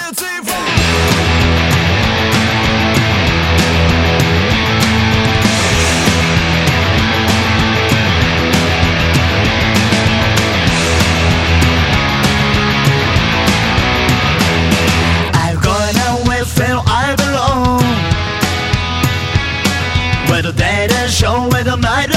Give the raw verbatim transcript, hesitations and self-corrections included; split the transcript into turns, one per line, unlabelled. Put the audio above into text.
beautiful. I'm going away, feel I belong. Where the dead and show, where the night